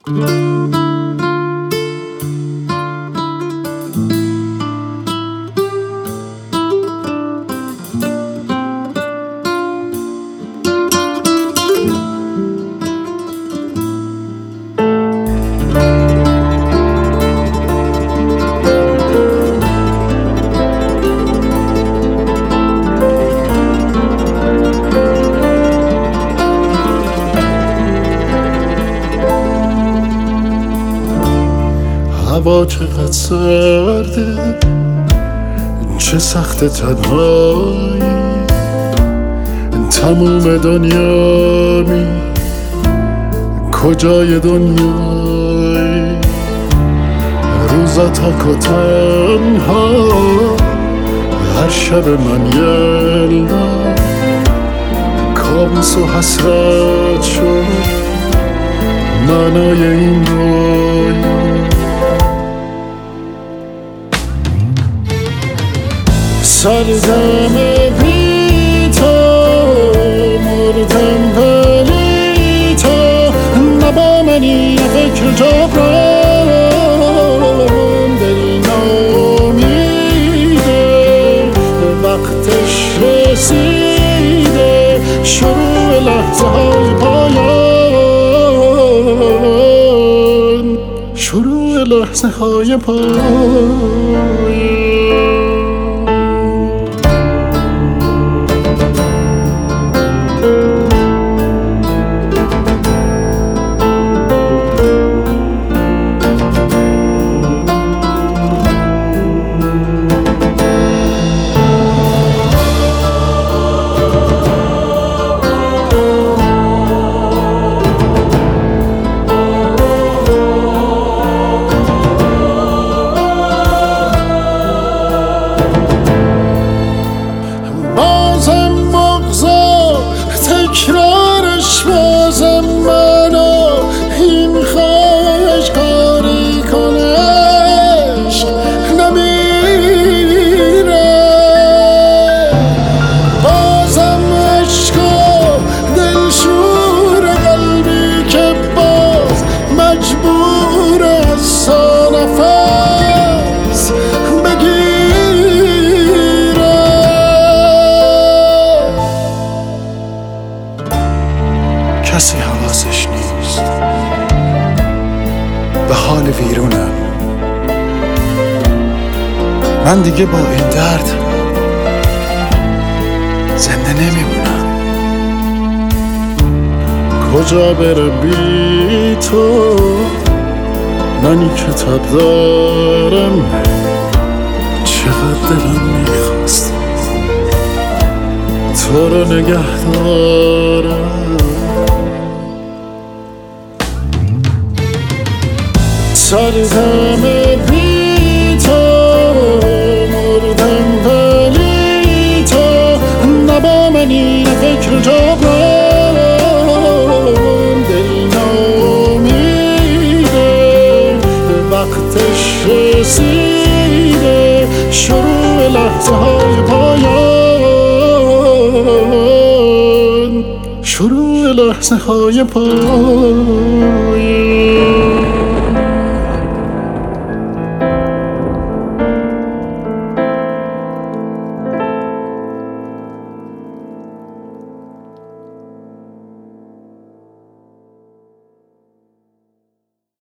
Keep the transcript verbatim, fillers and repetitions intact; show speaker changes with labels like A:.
A: هوا چقدر سرده، چه سخت تنهایی، تموم دنیا می کجای دنیایی، روزا تک و تنها، هر شب من یلدا کابوس و حسرت شد معنای این رویا. سردم بی تو، مردم ولی تو نبا منی فکر جبران، دل نامیده وقتش رسیده، شروع لحظه های پایان، شروع لحظه های پایان. تکرارش بازم منو این خواهش کاری کنش نمیره، بازم عشقا دلشور قلبی که باز مجبور از نفس بگیره. کسی حواسش نیست به حال ویرونم، من دیگه با این درد زنده نمیمونم. کجا بره بی تو، منی کتاب دارم، چقدر دلم میخواست تو رو نگه دارم. سردم بی تو، مردم ولی تو نبا منی فکر جبران، دل نامیده وقتش رسیده، شروع لحظه های پایان، شروع لحظه های پایان.